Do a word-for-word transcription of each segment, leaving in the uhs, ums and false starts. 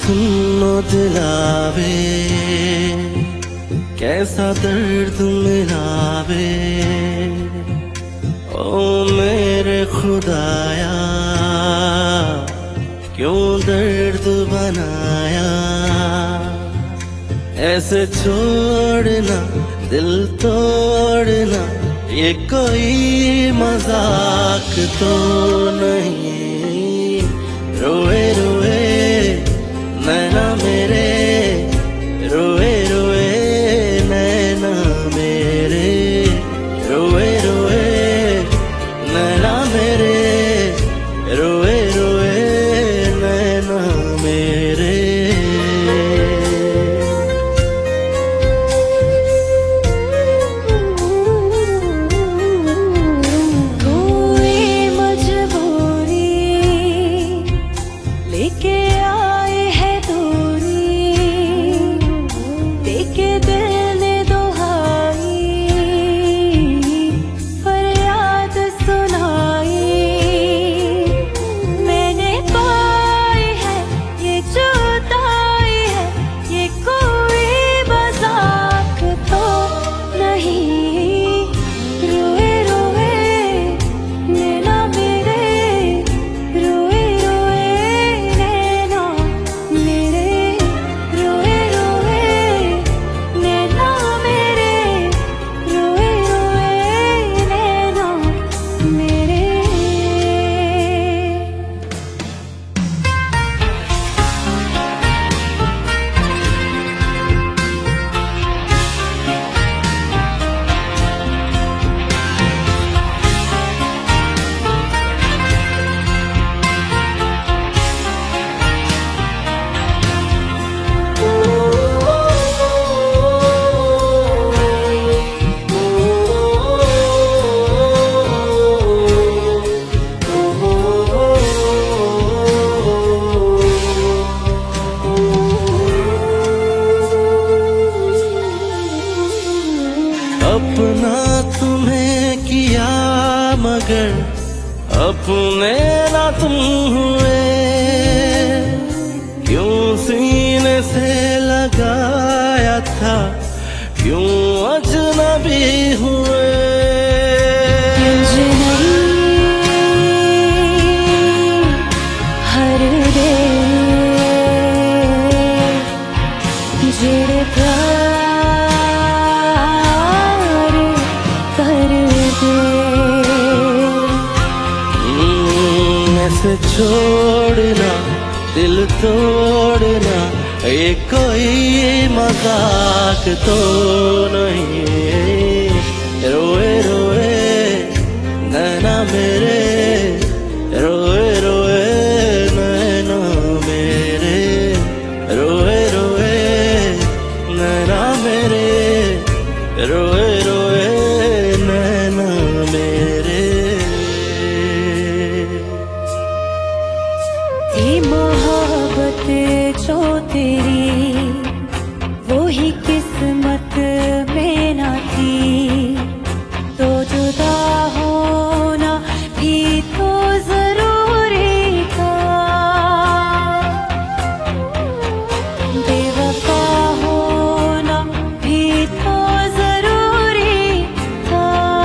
सुनो दिलावे, कैसा दर्द मिलावे। ओ मेरे खुदाया, क्यों दर्द बनाया। ऐसे छोड़ना, दिल तोड़ना, ये कोई मजाक तो नहीं। रोए रोए नैना मेरे, रोए रोए नैना मेरे, रोए रोए नैना मेरे, रोए रोए नैना मेरे। अपना तुम्हें किया मगर अपने ना तुम हुए। क्यों सीने से लगाया था, क्यों अजनबी हुए। हर दे जेड़े ऐसे छोड़ना, दिल तोड़ना, ये कोई मजाक तो नहीं। रोए रोए नैना मेरे, रोए रोए नैना मेरे, रोए रोए नैना मेरे, रोए रोए नैना मेरे। ये मोहब्बत जो तेरी, वो ही किस्मत में ना थी। तो जुदा होना भी तो जरूरी था। बेवफा होना भी तो जरूरी था।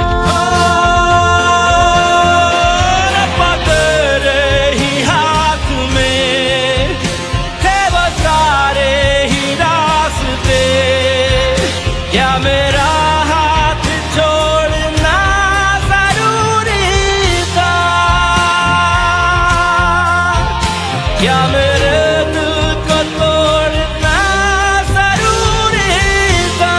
मेरा हाथ छोड़ना जरूरी था, क्या मेरे दिल को तोड़ना जरूरी था।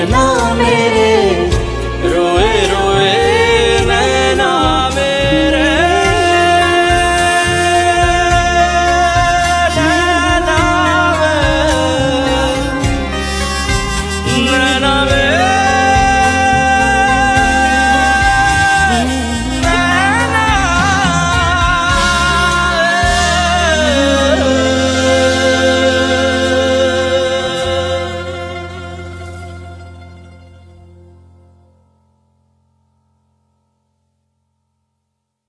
सलाम है